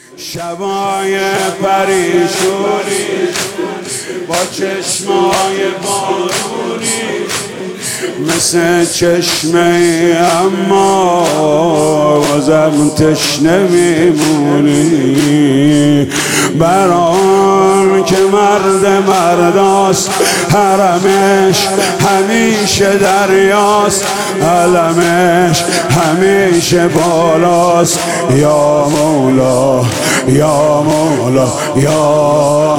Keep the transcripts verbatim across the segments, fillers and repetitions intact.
شبای پریشونی با چشمای بارونی مثل چشمه اما بازم تشنه میمونی. برام که مرد مرداست حرمش همیشه دریاست، علمش همیشه بالاست. یا مولا یا مولا یا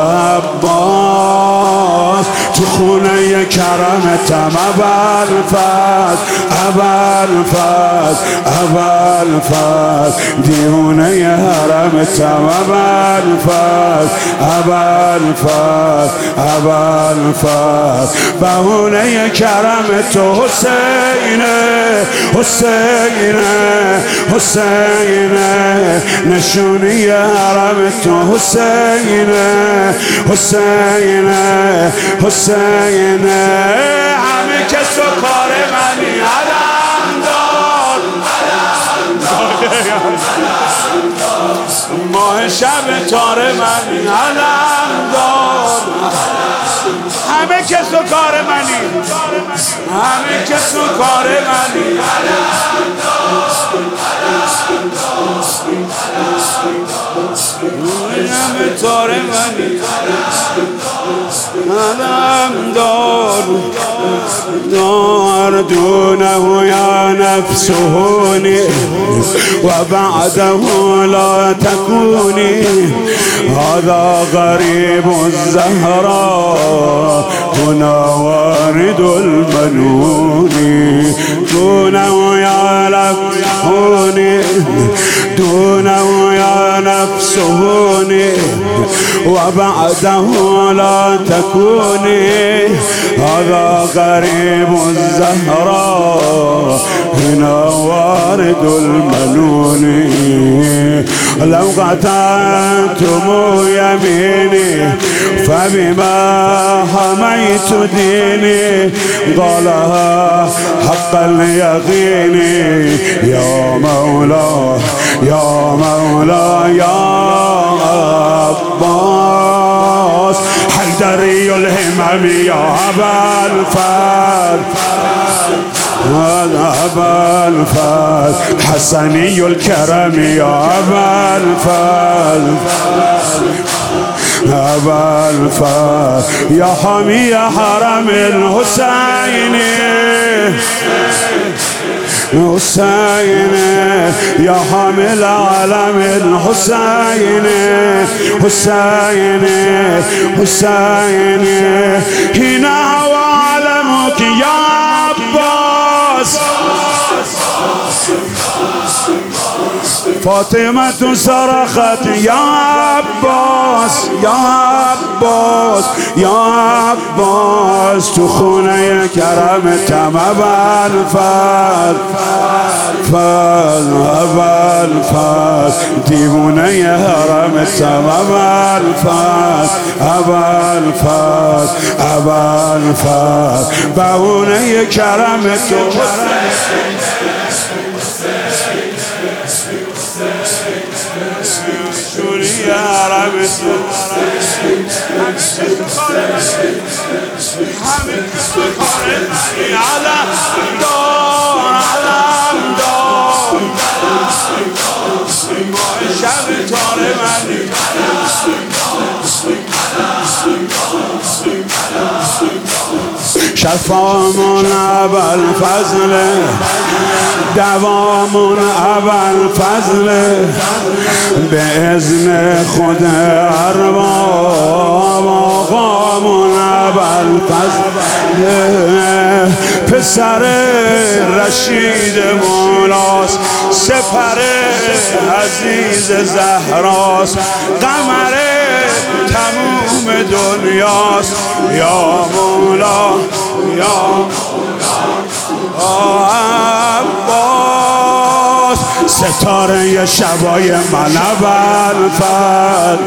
عباس تو خونه کرمتم ابوالفضل ابوالفضل ابوالفضل دیوونه حرمتم ابوالفضل ابوالفضل ابوالفضل بهونه کرم تو حسینه حسینه حسینه نشونی حرم تو حسینه حسینه حسینه همه کس و کار منی علم دار ماه شب تار منی علم دار همه کس و کار منی همه کس و کار منی علم دار همه تار منی علم دار دار دونه یا نفس هوني وبعده لا تكوني. هذا غريب الزهراء هنا وارد المنون. دونه يا نفس هوني دونه يا نفس هوني وبعده لا تكوني. هذا غريب الزهراء هنا وارد المنون. لو قطعتم يميني فبما حميت ديني قالها حق اليقين. يا مولا يا مولا يا عباس حيدري الهمم يا أبوالفضل أبوالفضل حسني الكرم يا أبوالفضل أبوالفضل يا حمي حرم الحسين حسين يا حامل علم الحسين حسين حسين هنا وعلمك يا عباس. فاطمة صرخت يا عباس يا عباس يا عباس تو خونه کرمتم ابوالفضل ابوالفضل دیوونه حرمتم ابوالفضل ابوالفضل ابوالفضل بهونه کرم تو شوری حرم تو همه کس کار منی علم دار علم دار ماه شب تار منی شفامون ابوالفضل دوامون ابوالفضل به اذن خود ارباب آقامون ابوالفضل پسر رشید مولاست سپر عزیز زهراست قمر تموم دنیاست. یا مولا یا عباس ستاره شبای من ابوالفضل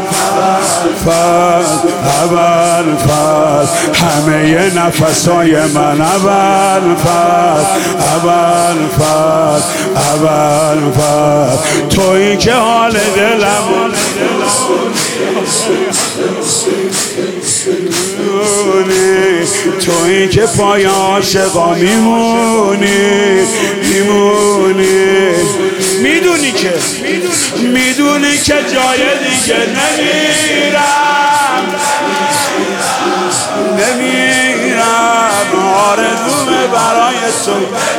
ابوالفضل همه نفسای من ابوالفضل ابوالفضل ابوالفضل تویی که حال دلم تویی که پای عاشقا میمونی میمونی میدونی که میدونی که جای دیگه نمیرم نمیرم آرزومه برای تو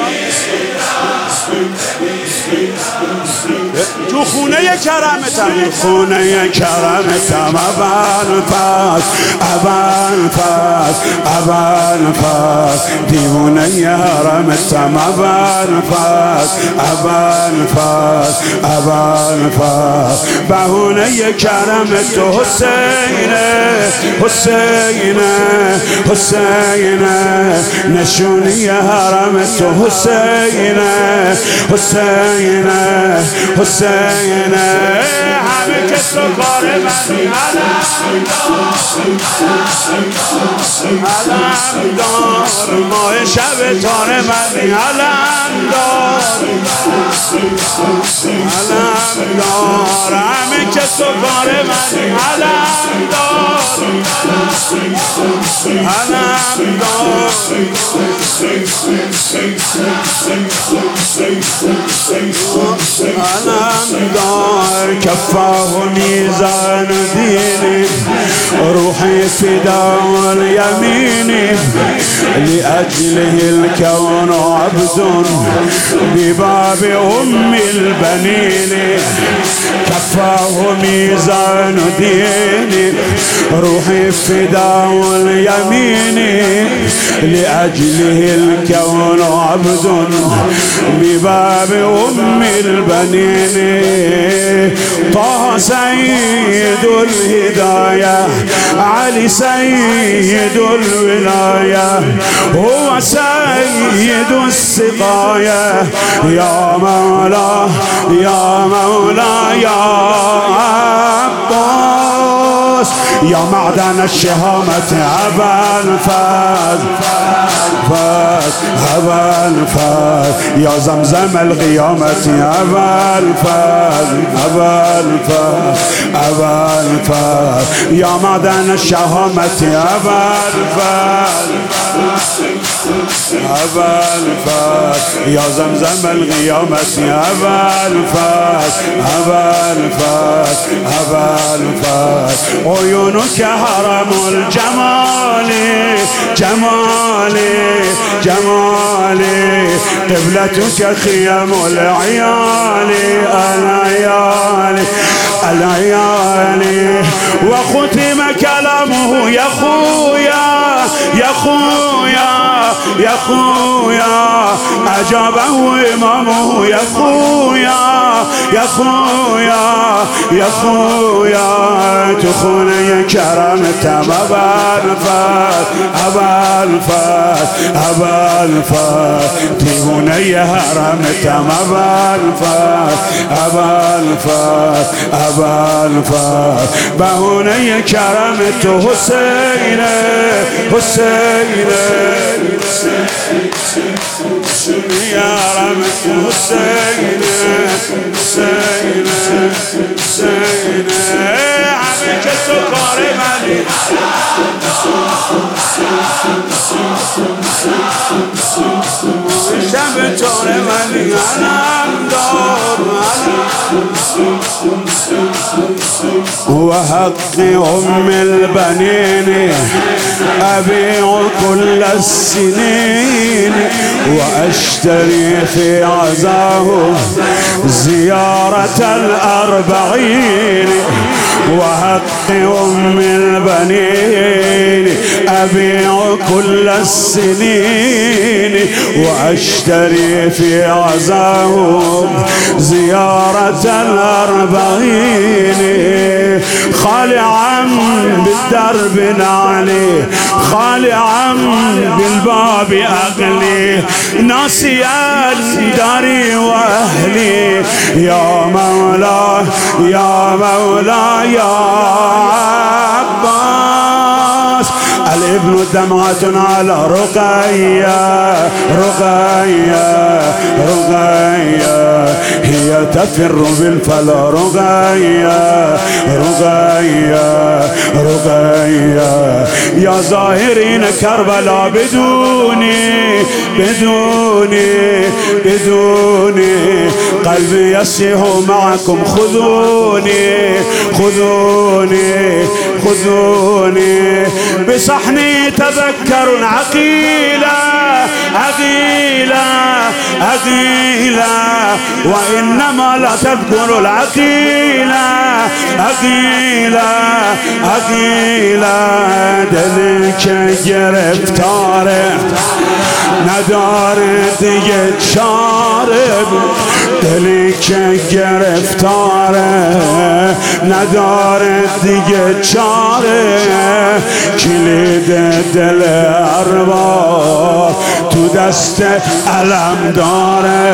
تو خونه کرمتم خونه کرمتم اول پس اول پس اول پس دیوونه حرمتم اول پس اول پس اول پس بهونه کرم تو حسینه حسینه حسینه نشونی حرم تو حسینه حسینه حسینه همه که سکار منی علم دار ماه شب تار منی علم دار علم دار همه که سکار منی علم دار علم دار علم دار کفاه میزان دینی روحي فداء اليمين لأجله الكون عبد بباب أم البنين كفاه ميزان ديني روحي فداء اليمين لأجله الكون عبد بباب أم البنين طه سيد الهداية علي سيد الولاية هو سيد السقاية يا مولا يا مولا يا عباس يا معدن الشهامة أبا الفاز فاز أبا الفاز يا زمزم القيامة أبا الفاز أبا الفاز أبا الفاز يا معدن الشهامة أبا الفاز أبا الفاز يا زمزم القيامة أبا الفاز أبا الفاز أبا الفاز عيونك هرم الجمال جمالي جمالي قبلتك خيام العيال العيال العيال وختم كلامه يا خويا يا خويا يا خويا أجابه إمامه يا خويا يا خويا يا خويا تخوني كرمت أبا الفاس أبا الفاس أبا الفاس تخوني هرمت أبا الفاس أبا الفاس أبا الفاس بهوني كرمت حسين حسين يا رب حسين حسين حسين عمك سكر مني شب تور مني علم دار وحق أم البنين أبيع كل السنين وأشتري في عزاه زيارة الأربعين وحق أم البنين أبيع كل السنين وأشتري في عزاه زيارة الأربعين خالعا بالدرب نعلي خالعا بالباب أغلي ناسيا داري وأهلي يا مولا يا مولا يا عباس الابن دمعة على رقية رقية رقية هي تفر بالفلا رقية رقية رقیه یا ظاهرین کربلا بدونی بدونی بدونی قلبی یسیح معکم خذونی خذونی خذونی بصحنی تذكر عقيلة عقيلة عقيلة وإنما لا تذكر العقيلة عقيلة عقيلة دلی که گرفتاره نداره دیگه چاره دلی که گرفتاره نداره دیگه چاره کلید دل ارواح تو دست علم داره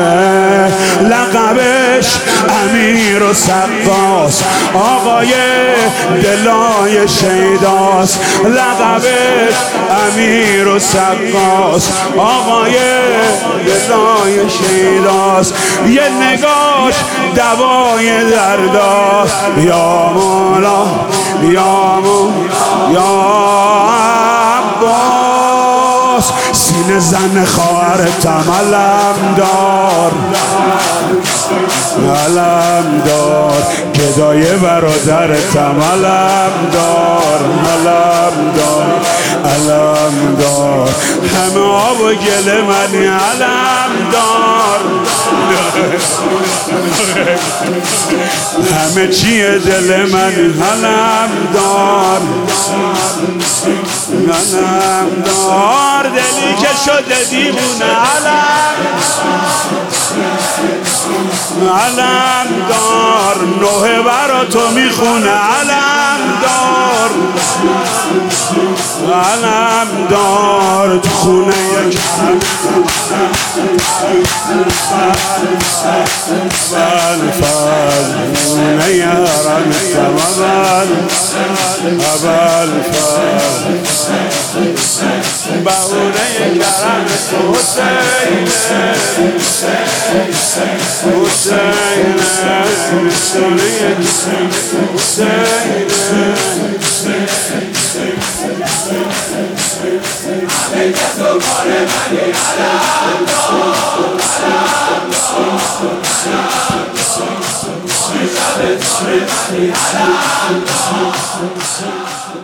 لقبش امیر و سقاس آقای دلای شیداست لقبش امیر و سقاس آقای دلای شیداست یه نگاش دوای درداست یا مولا یا مولا یا عباس سینه زن خواهرتم علم دار علم دار گدای برادرتم علم دار علم دار علم دار همه آب و گل منی علم دار همه چیه دل من علم دار علم دار دلی که شده دیوونه علم علم دار نوه برا تو میخونه علم دار علم دار تو خونه یک بالفاز خونه یارم سمبال بالفاز بهونه کرم حسین حسین همه کس و کار منی علم دار علم دار علم دار شب کار منی علم دار